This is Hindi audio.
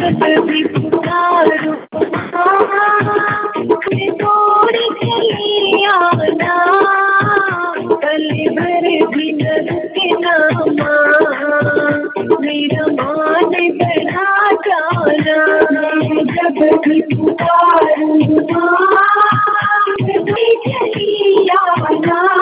जब भी पुकारूं मैं तोड़ चली आना, पल भर भी न रुके ना माँ, मेरा मान बढ़ा जाना। जब भी पुकारूं माँ, मैं तोड़ चली आना,